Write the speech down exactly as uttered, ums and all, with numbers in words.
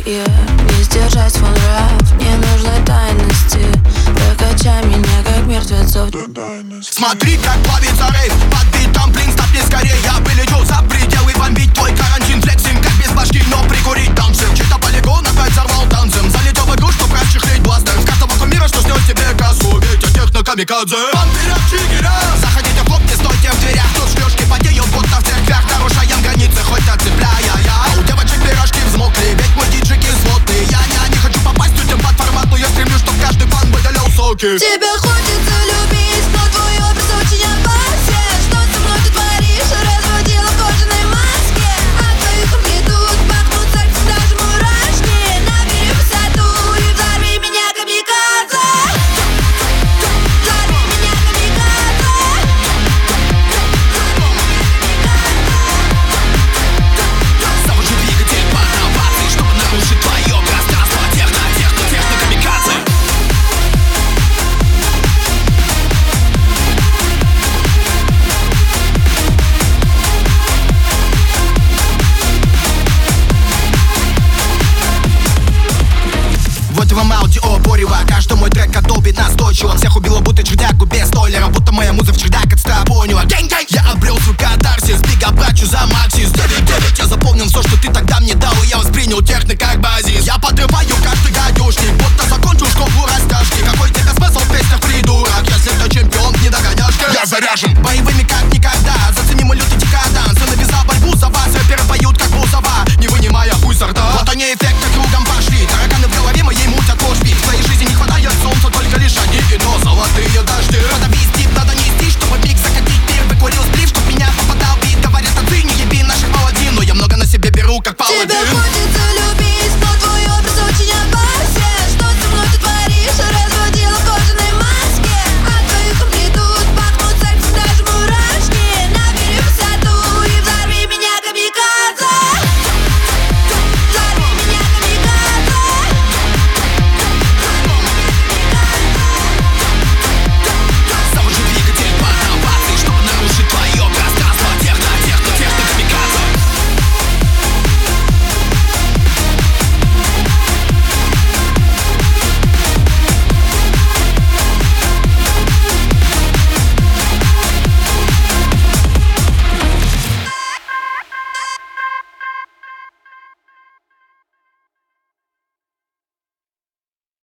yeah. Не сдержать свой нрав, не нужны тайности. Прокачай меня, как мертвецов. Смотри, как плавится рейв под битом, блин, стопни скорее. Я вылечу за пределы, бомбить твой карантин. Флексинг, как без башки, но прикурить танцем. Чей-то полигон опять взорвал танцем. Залетел в игру, чтоб расчехлить бластер. С каждого кумира, что снес тебе косу. Ведь техно-камикадзе. Вампиров, чигера. Заходите в клуб, не стойте в дверях. Тут шлюшки потеют, будто в церквях. Нарушаем границы, хоть отцепляя. А у девочек пирожки взмокли, ведь мы диджики кислотные. Я не, не хочу попасть людям под формату. Я стремлюсь, чтоб каждый фан выделял соки. Тебе хочется любить.